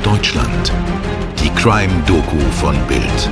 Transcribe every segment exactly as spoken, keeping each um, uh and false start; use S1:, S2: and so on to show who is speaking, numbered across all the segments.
S1: Deutschland. Die Crime-Doku von Bild.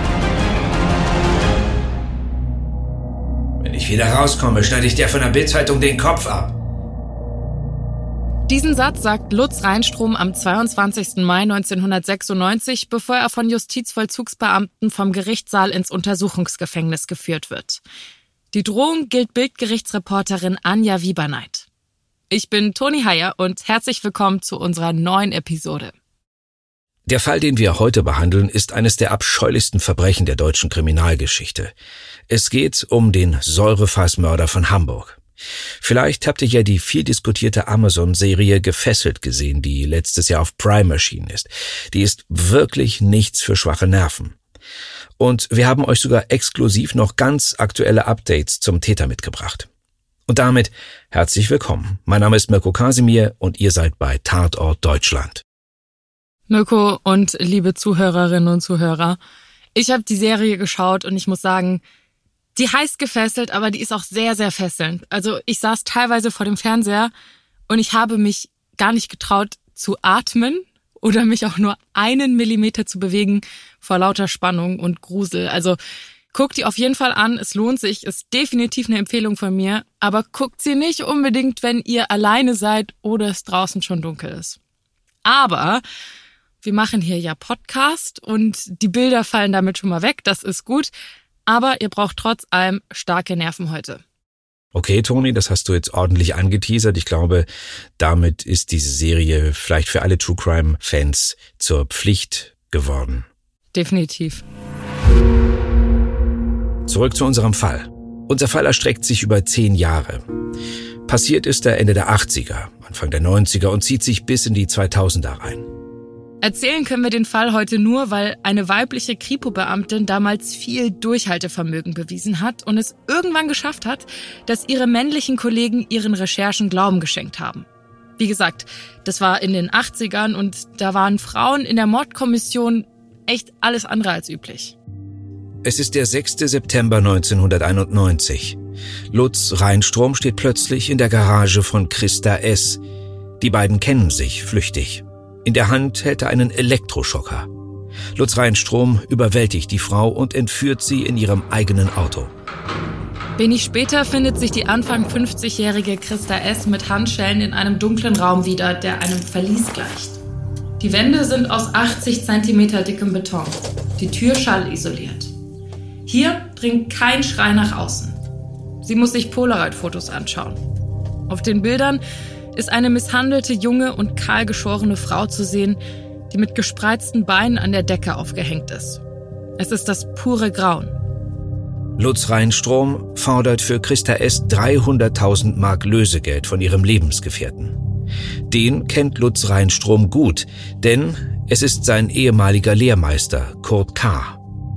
S2: Wenn ich wieder rauskomme, schneide ich dir von der Bild-Zeitung den Kopf ab.
S3: Diesen Satz sagt Lutz Reinstrom am zweiundzwanzigsten Mai neunzehnhundertsechsundneunzig, bevor er von Justizvollzugsbeamten vom Gerichtssaal ins Untersuchungsgefängnis geführt wird. Die Drohung gilt Bild-Gerichtsreporterin Anja Wieberneid. Ich bin Toni Heyer und herzlich willkommen zu unserer neuen Episode.
S2: Der Fall, den wir heute behandeln, ist eines der abscheulichsten Verbrechen der deutschen Kriminalgeschichte. Es geht um den Säurefassmörder von Hamburg. Vielleicht habt ihr ja die viel diskutierte Amazon-Serie Gefesselt gesehen, die letztes Jahr auf Prime erschienen ist. Die ist wirklich nichts für schwache Nerven. Und wir haben euch sogar exklusiv noch ganz aktuelle Updates zum Täter mitgebracht. Und damit herzlich willkommen. Mein Name ist Mirko Kasimir und ihr seid bei Tatort Deutschland.
S3: Mirko und liebe Zuhörerinnen und Zuhörer, ich habe die Serie geschaut und ich muss sagen, die heißt Gefesselt, aber die ist auch sehr, sehr fesselnd. Also ich saß teilweise vor dem Fernseher und ich habe mich gar nicht getraut zu atmen oder mich auch nur einen Millimeter zu bewegen vor lauter Spannung und Grusel. Also guckt die auf jeden Fall an, es lohnt sich, ist definitiv eine Empfehlung von mir, aber guckt sie nicht unbedingt, wenn ihr alleine seid oder es draußen schon dunkel ist. Aber wir machen hier ja Podcast und die Bilder fallen damit schon mal weg, das ist gut. Aber ihr braucht trotz allem starke Nerven heute.
S2: Okay, Toni, das hast du jetzt ordentlich angeteasert. Ich glaube, damit ist diese Serie vielleicht für alle True Crime Fans zur Pflicht geworden.
S3: Definitiv.
S2: Zurück zu unserem Fall. Unser Fall erstreckt sich über zehn Jahre. Passiert ist er Ende der achtziger, Anfang der neunziger und zieht sich bis in die zweitausender rein.
S3: Erzählen können wir den Fall heute nur, weil eine weibliche Kripo-Beamtin damals viel Durchhaltevermögen bewiesen hat und es irgendwann geschafft hat, dass ihre männlichen Kollegen ihren Recherchen Glauben geschenkt haben. Wie gesagt, das war in den achtzigern und da waren Frauen in der Mordkommission echt alles andere als üblich.
S2: Es ist der sechster September neunzehnhunderteinundneunzig. Lutz Reinstrom steht plötzlich in der Garage von Christa S. Die beiden kennen sich flüchtig. In der Hand hält er einen Elektroschocker. Lutz Reinstrom überwältigt die Frau und entführt sie in ihrem eigenen Auto.
S3: Wenig später findet sich die Anfang fünfzigjährige Christa S. mit Handschellen in einem dunklen Raum wieder, der einem Verlies gleicht. Die Wände sind aus achtzig Zentimeter dickem Beton, die Tür schallisoliert. Hier dringt kein Schrei nach außen. Sie muss sich Polaroid-Fotos anschauen. Auf den Bildern ist eine misshandelte junge und kahlgeschorene Frau zu sehen, die mit gespreizten Beinen an der Decke aufgehängt ist. Es ist das pure Grauen.
S2: Lutz Reinstrom fordert für Christa S. dreihunderttausend Mark Lösegeld von ihrem Lebensgefährten. Den kennt Lutz Reinstrom gut, denn es ist sein ehemaliger Lehrmeister Kurt K.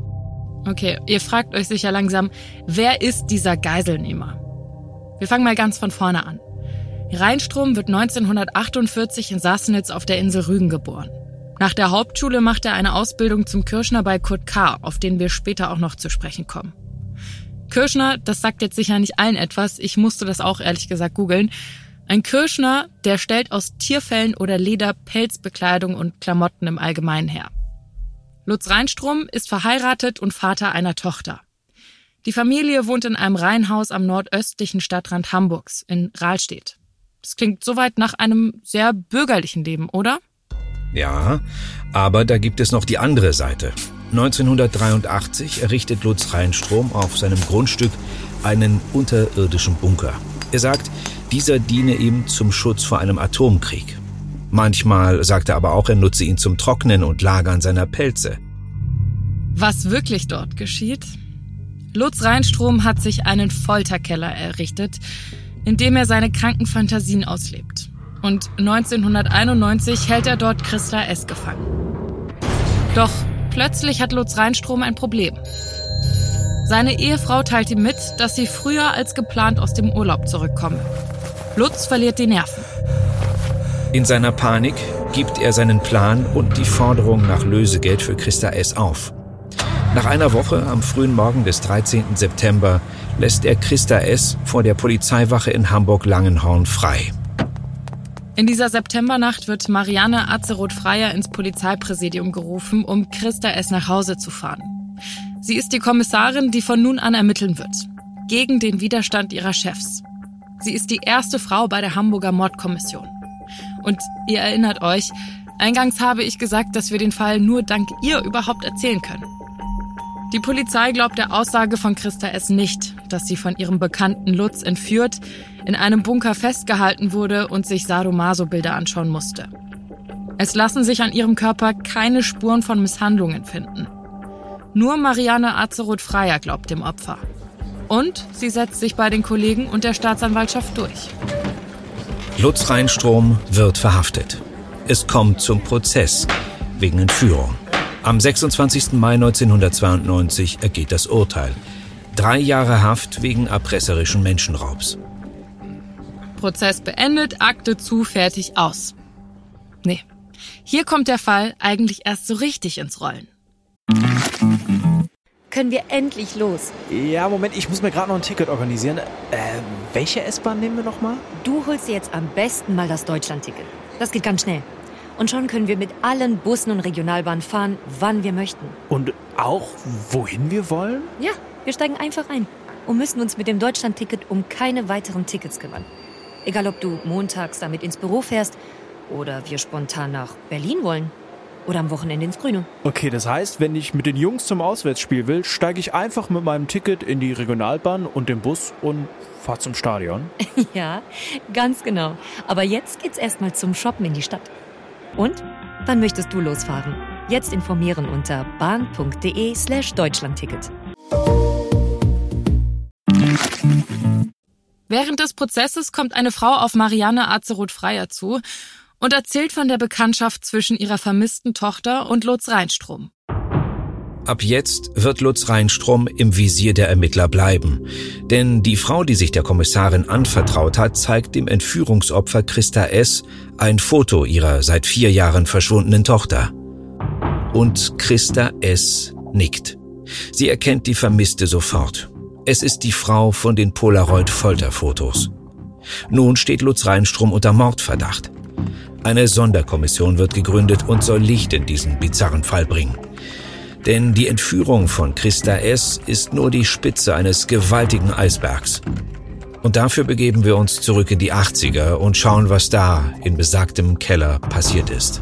S3: Okay, ihr fragt euch sicher langsam, wer ist dieser Geiselnehmer? Wir fangen mal ganz von vorne an. Reinstrom wird neunzehnhundertachtundvierzig in Sassnitz auf der Insel Rügen geboren. Nach der Hauptschule macht er eine Ausbildung zum Kürschner bei Kurt K., auf den wir später auch noch zu sprechen kommen. Kürschner, das sagt jetzt sicher nicht allen etwas, ich musste das auch ehrlich gesagt googeln. Ein Kürschner, der stellt aus Tierfellen oder Leder Pelzbekleidung und Klamotten im Allgemeinen her. Lutz Reinstrom ist verheiratet und Vater einer Tochter. Die Familie wohnt in einem Reihenhaus am nordöstlichen Stadtrand Hamburgs, in Rahlstedt. Das klingt soweit nach einem sehr bürgerlichen Leben, oder?
S2: Ja, aber da gibt es noch die andere Seite. neunzehnhundertdreiundachtzig errichtet Lutz Reinstrom auf seinem Grundstück einen unterirdischen Bunker. Er sagt, dieser diene ihm zum Schutz vor einem Atomkrieg. Manchmal sagt er aber auch, er nutze ihn zum Trocknen und Lagern seiner Pelze.
S3: Was wirklich dort geschieht? Lutz Reinstrom hat sich einen Folterkeller errichtet, in dem er seine kranken Fantasien auslebt. Und neunzehnhunderteinundneunzig hält er dort Christa S. gefangen. Doch plötzlich hat Lutz Reinstrom ein Problem. Seine Ehefrau teilt ihm mit, dass sie früher als geplant aus dem Urlaub zurückkomme. Lutz verliert die Nerven.
S2: In seiner Panik gibt er seinen Plan und die Forderung nach Lösegeld für Christa S. auf. Nach einer Woche, am frühen Morgen des dreizehnten September, lässt er Christa S. vor der Polizeiwache in Hamburg-Langenhorn frei.
S3: In dieser Septembernacht wird Marianne Azeroth-Freyer ins Polizeipräsidium gerufen, um Christa S. nach Hause zu fahren. Sie ist die Kommissarin, die von nun an ermitteln wird. Gegen den Widerstand ihrer Chefs. Sie ist die erste Frau bei der Hamburger Mordkommission. Und ihr erinnert euch, eingangs habe ich gesagt, dass wir den Fall nur dank ihr überhaupt erzählen können. Die Polizei glaubt der Aussage von Christa S. nicht, dass sie von ihrem Bekannten Lutz entführt, in einem Bunker festgehalten wurde und sich Sadomaso-Bilder anschauen musste. Es lassen sich an ihrem Körper keine Spuren von Misshandlungen finden. Nur Marianne Azeroth-Freyer glaubt dem Opfer. Und sie setzt sich bei den Kollegen und der Staatsanwaltschaft durch.
S2: Lutz Reinstrom wird verhaftet. Es kommt zum Prozess wegen Entführung. Am sechsundzwanzigsten Mai neunzehnhundertzweiundneunzig ergeht das Urteil. Drei Jahre Haft wegen erpresserischen Menschenraubs.
S3: Prozess beendet, Akte zu, fertig, aus. Nee, hier kommt der Fall eigentlich erst so richtig ins Rollen.
S4: Können wir endlich los?
S5: Ja, Moment, ich muss mir gerade noch ein Ticket organisieren. Äh, welche S-Bahn nehmen wir nochmal?
S4: Du holst dir jetzt am besten mal das Deutschland-Ticket. Das geht ganz schnell. Und schon können wir mit allen Bussen und Regionalbahnen fahren, wann wir möchten.
S5: Und auch, wohin wir wollen?
S4: Ja, wir steigen einfach ein und müssen uns mit dem Deutschland-Ticket um keine weiteren Tickets kümmern. Egal, ob du montags damit ins Büro fährst oder wir spontan nach Berlin wollen. Oder am Wochenende ins Grüne.
S5: Okay, das heißt, wenn ich mit den Jungs zum Auswärtsspiel will, steige ich einfach mit meinem Ticket in die Regionalbahn und den Bus und fahre zum Stadion.
S4: Ja, ganz genau. Aber jetzt geht's erstmal zum Shoppen in die Stadt. Und? Wann möchtest du losfahren? Jetzt informieren unter bahn.de slash Deutschlandticket.
S3: Während des Prozesses kommt eine Frau auf Marianne Azeroth-Freyer zu und erzählt von der Bekanntschaft zwischen ihrer vermissten Tochter und Lutz Reinstrom.
S2: Ab jetzt wird Lutz Reinstrom im Visier der Ermittler bleiben. Denn die Frau, die sich der Kommissarin anvertraut hat, zeigt dem Entführungsopfer Christa S. ein Foto ihrer seit vier Jahren verschwundenen Tochter. Und Christa S. nickt. Sie erkennt die Vermisste sofort. Es ist die Frau von den Polaroid-Folterfotos. Nun steht Lutz Reinstrom unter Mordverdacht. Eine Sonderkommission wird gegründet und soll Licht in diesen bizarren Fall bringen. Denn die Entführung von Christa S. ist nur die Spitze eines gewaltigen Eisbergs. Und dafür begeben wir uns zurück in die achtziger und schauen, was da in besagtem Keller passiert ist.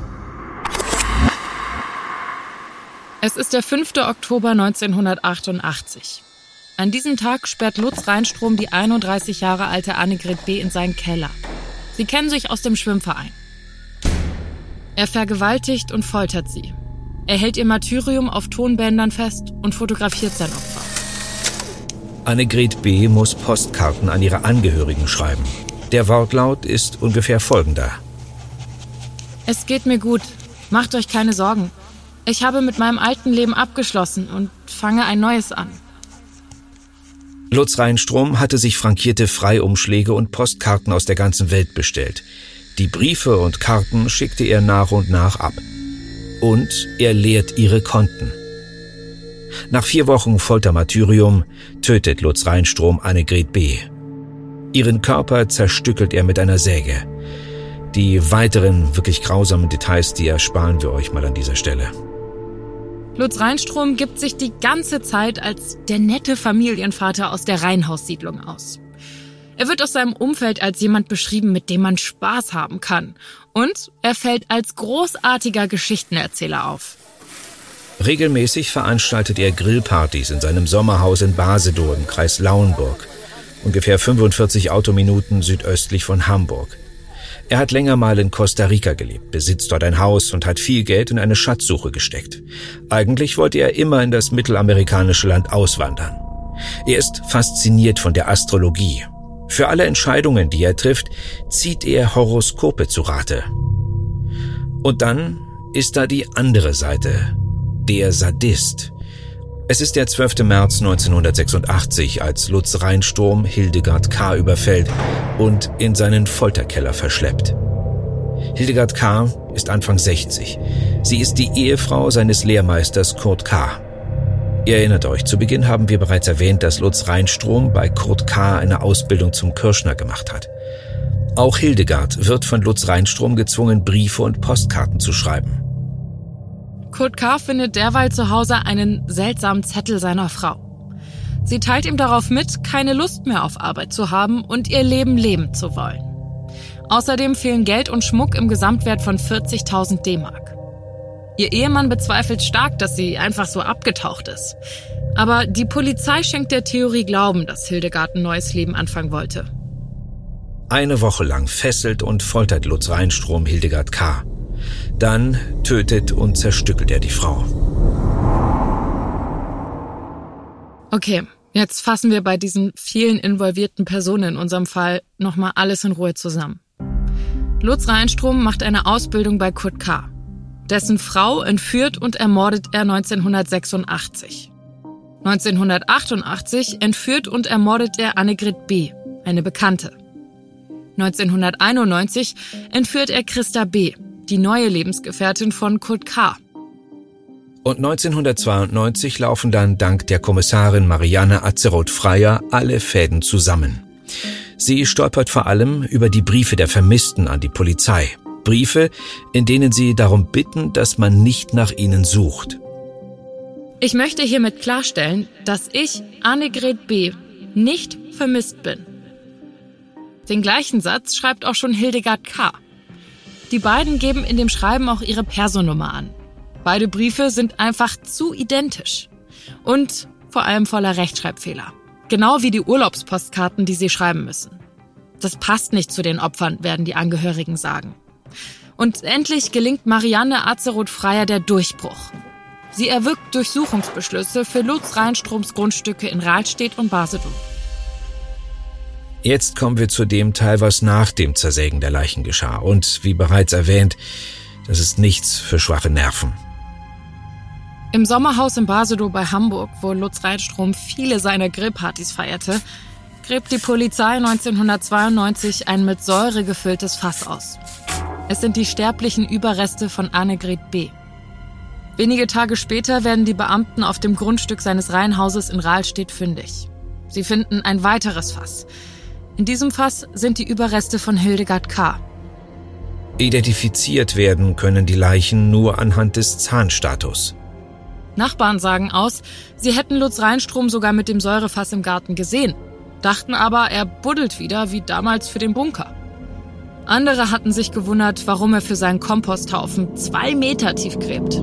S3: Es ist der fünfte Oktober neunzehnhundertachtundachtzig. An diesem Tag sperrt Lutz Reinstrom die einunddreißig Jahre alte Annegret B. in seinen Keller. Sie kennen sich aus dem Schwimmverein. Er vergewaltigt und foltert sie. Er hält ihr Martyrium auf Tonbändern fest und fotografiert sein Opfer.
S2: Annegret B. muss Postkarten an ihre Angehörigen schreiben. Der Wortlaut ist ungefähr folgender.
S3: Es geht mir gut. Macht euch keine Sorgen. Ich habe mit meinem alten Leben abgeschlossen und fange ein neues an.
S2: Lutz Reinstrom hatte sich frankierte Freiumschläge und Postkarten aus der ganzen Welt bestellt. Die Briefe und Karten schickte er nach und nach ab. Und er leert ihre Konten. Nach vier Wochen Foltermartyrium tötet Lutz Reinstrom Annegret B. Ihren Körper zerstückelt er mit einer Säge. Die weiteren, wirklich grausamen Details, die ersparen wir euch mal an dieser Stelle.
S3: Lutz Reinstrom gibt sich die ganze Zeit als der nette Familienvater aus der Reihenhaussiedlung aus. Er wird aus seinem Umfeld als jemand beschrieben, mit dem man Spaß haben kann. Und er fällt als großartiger Geschichtenerzähler auf.
S2: Regelmäßig veranstaltet er Grillpartys in seinem Sommerhaus in Basedow im Kreis Lauenburg, ungefähr fünfundvierzig Autominuten südöstlich von Hamburg. Er hat länger mal in Costa Rica gelebt, besitzt dort ein Haus und hat viel Geld in eine Schatzsuche gesteckt. Eigentlich wollte er immer in das mittelamerikanische Land auswandern. Er ist fasziniert von der Astrologie. Für alle Entscheidungen, die er trifft, zieht er Horoskope zu Rate. Und dann ist da die andere Seite, der Sadist. Es ist der zwölfte März neunzehnhundertsechsundachtzig, als Lutz Reinstrom Hildegard K. überfällt und in seinen Folterkeller verschleppt. Hildegard K. ist Anfang sechzig. Sie ist die Ehefrau seines Lehrmeisters Kurt K. Ihr erinnert euch, zu Beginn haben wir bereits erwähnt, dass Lutz Reinstrom bei Kurt K. eine Ausbildung zum Kürschner gemacht hat. Auch Hildegard wird von Lutz Reinstrom gezwungen, Briefe und Postkarten zu schreiben.
S3: Kurt K. findet derweil zu Hause einen seltsamen Zettel seiner Frau. Sie teilt ihm darauf mit, keine Lust mehr auf Arbeit zu haben und ihr Leben leben zu wollen. Außerdem fehlen Geld und Schmuck im Gesamtwert von vierzigtausend D-Mark. Ihr Ehemann bezweifelt stark, dass sie einfach so abgetaucht ist. Aber die Polizei schenkt der Theorie Glauben, dass Hildegard ein neues Leben anfangen wollte.
S2: Eine Woche lang fesselt und foltert Lutz Reinstrom Hildegard K. Dann tötet und zerstückelt er die Frau.
S3: Okay, jetzt fassen wir bei diesen vielen involvierten Personen in unserem Fall nochmal alles in Ruhe zusammen. Lutz Reinstrom macht eine Ausbildung bei Kurt K. Dessen Frau entführt und ermordet er neunzehnhundertsechsundachtzig. neunzehnhundertachtundachtzig entführt und ermordet er Annegret B., eine Bekannte. neunzehnhunderteinundneunzig entführt er Christa B., die neue Lebensgefährtin von Kurt K.
S2: Und neunzehnhundertzweiundneunzig laufen dann dank der Kommissarin Marianne Atzerodt-Freier alle Fäden zusammen. Sie stolpert vor allem über die Briefe der Vermissten an die Polizei. Briefe, in denen sie darum bitten, dass man nicht nach ihnen sucht.
S3: Ich möchte hiermit klarstellen, dass ich, Annegret B., nicht vermisst bin. Den gleichen Satz schreibt auch schon Hildegard K. Die beiden geben in dem Schreiben auch ihre Personennummer an. Beide Briefe sind einfach zu identisch. Und vor allem voller Rechtschreibfehler. Genau wie die Urlaubspostkarten, die sie schreiben müssen. Das passt nicht zu den Opfern, werden die Angehörigen sagen. Und endlich gelingt Marianne Atzerodt-Freier der Durchbruch. Sie erwirkt Durchsuchungsbeschlüsse für Lutz Reinstroms Grundstücke in Rahlstedt und Basedow.
S2: Jetzt kommen wir zu dem Teil, was nach dem Zersägen der Leichen geschah. Und wie bereits erwähnt, das ist nichts für schwache Nerven.
S3: Im Sommerhaus in Basedow bei Hamburg, wo Lutz Reinstrom viele seiner Grillpartys feierte, gräbt die Polizei neunzehnhundertzweiundneunzig ein mit Säure gefülltes Fass aus. Es sind die sterblichen Überreste von Annegret B. Wenige Tage später werden die Beamten auf dem Grundstück seines Reihenhauses in Rahlstedt fündig. Sie finden ein weiteres Fass. In diesem Fass sind die Überreste von Hildegard K.
S2: Identifiziert werden können die Leichen nur anhand des Zahnstatus.
S3: Nachbarn sagen aus, sie hätten Lutz Reinstrom sogar mit dem Säurefass im Garten gesehen, dachten aber, er buddelt wieder wie damals für den Bunker. Andere hatten sich gewundert, warum er für seinen Komposthaufen zwei Meter tief gräbt.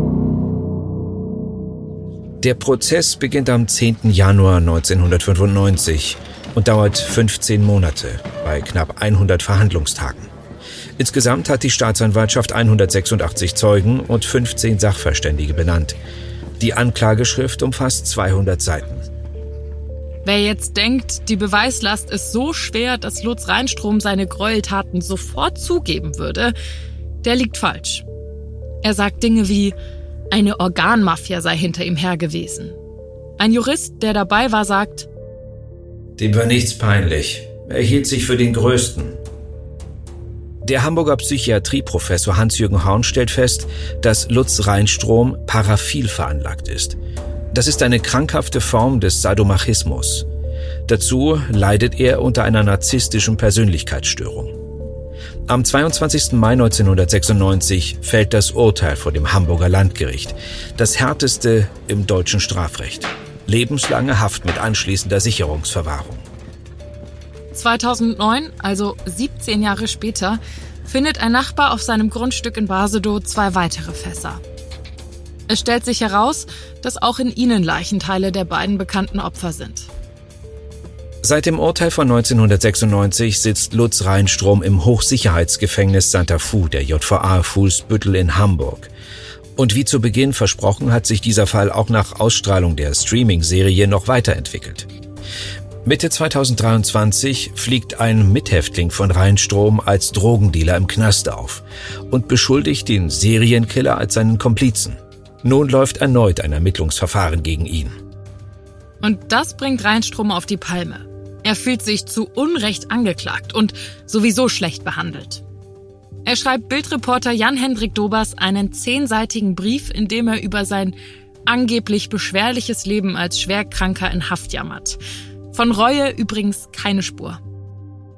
S2: Der Prozess beginnt am zehnten Januar neunzehnhundertfünfundneunzig und dauert fünfzehn Monate bei knapp hundert Verhandlungstagen. Insgesamt hat die Staatsanwaltschaft hundertsechsundachtzig Zeugen und fünfzehn Sachverständige benannt. Die Anklageschrift umfasst zweihundert Seiten.
S3: Wer jetzt denkt, die Beweislast ist so schwer, dass Lutz Reinstrom seine Gräueltaten sofort zugeben würde, der liegt falsch. Er sagt Dinge wie, eine Organmafia sei hinter ihm her gewesen. Ein Jurist, der dabei war, sagt,
S2: dem war nichts peinlich. Er hielt sich für den Größten. Der Hamburger Psychiatrieprofessor Hans-Jürgen Horn stellt fest, dass Lutz Reinstrom paraphil veranlagt ist. Das ist eine krankhafte Form des Sadomachismus. Dazu leidet er unter einer narzisstischen Persönlichkeitsstörung. Am zweiundzwanzigsten Mai neunzehnhundertsechsundneunzig fällt das Urteil vor dem Hamburger Landgericht, das härteste im deutschen Strafrecht. Lebenslange Haft mit anschließender Sicherungsverwahrung.
S3: zweitausendneun, also siebzehn Jahre später, findet ein Nachbar auf seinem Grundstück in Basedow zwei weitere Fässer. Es stellt sich heraus, dass auch in ihnen Leichenteile der beiden bekannten Opfer sind.
S2: Seit dem Urteil von neunzehnhundertsechsundneunzig sitzt Lutz Reinstrom im Hochsicherheitsgefängnis Santa Fu der J V A Fuhlsbüttel in Hamburg. Und wie zu Beginn versprochen, hat sich dieser Fall auch nach Ausstrahlung der Streaming-Serie noch weiterentwickelt. Mitte zweitausenddreiundzwanzig fliegt ein Mithäftling von Reinstrom als Drogendealer im Knast auf und beschuldigt den Serienkiller als seinen Komplizen. Nun läuft erneut ein Ermittlungsverfahren gegen ihn.
S3: Und das bringt Reinstrom auf die Palme. Er fühlt sich zu Unrecht angeklagt und sowieso schlecht behandelt. Er schreibt Bildreporter Jan-Hendrik Dobers einen zehnseitigen Brief, in dem er über sein angeblich beschwerliches Leben als Schwerkranker in Haft jammert. Von Reue übrigens keine Spur.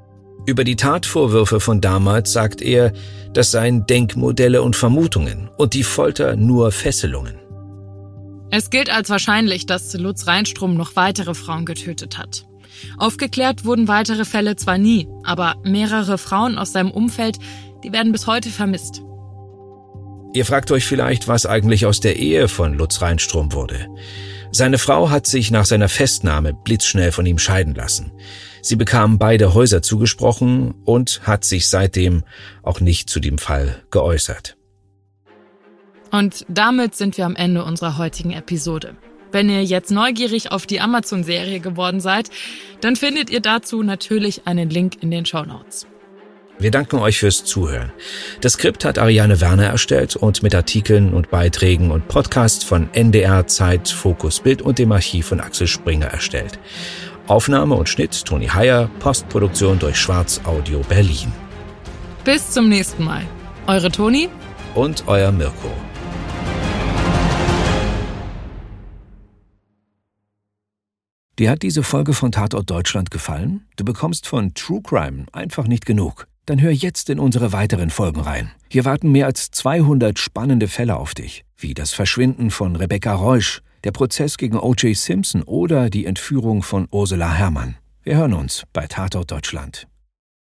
S2: Über die Tatvorwürfe von damals sagt er, das seien Denkmodelle und Vermutungen und die Folter nur Fesselungen.
S3: Es gilt als wahrscheinlich, dass Lutz Reinstrom noch weitere Frauen getötet hat. Aufgeklärt wurden weitere Fälle zwar nie, aber mehrere Frauen aus seinem Umfeld, die werden bis heute vermisst.
S2: Ihr fragt euch vielleicht, was eigentlich aus der Ehe von Lutz Reinstrom wurde. Seine Frau hat sich nach seiner Festnahme blitzschnell von ihm scheiden lassen. Sie bekam beide Häuser zugesprochen und hat sich seitdem auch nicht zu dem Fall geäußert.
S3: Und damit sind wir am Ende unserer heutigen Episode. Wenn ihr jetzt neugierig auf die Amazon-Serie geworden seid, dann findet ihr dazu natürlich einen Link in den Shownotes.
S2: Wir danken euch fürs Zuhören. Das Skript hat Ariane Werner erstellt und mit Artikeln und Beiträgen und Podcasts von N D R, Zeit, Fokus Bild und dem Archiv von Axel Springer erstellt. Aufnahme und Schnitt Toni Heyer, Postproduktion durch Schwarz Audio Berlin.
S3: Bis zum nächsten Mal. Eure Toni
S2: und euer Mirko. Dir hat diese Folge von Tatort Deutschland gefallen? Du bekommst von True Crime einfach nicht genug. Dann hör jetzt in unsere weiteren Folgen rein. Hier warten mehr als zweihundert spannende Fälle auf dich, wie das Verschwinden von Rebecca Reusch, der Prozess gegen O J Simpson oder die Entführung von Ursula Herrmann. Wir hören uns bei Tatort Deutschland.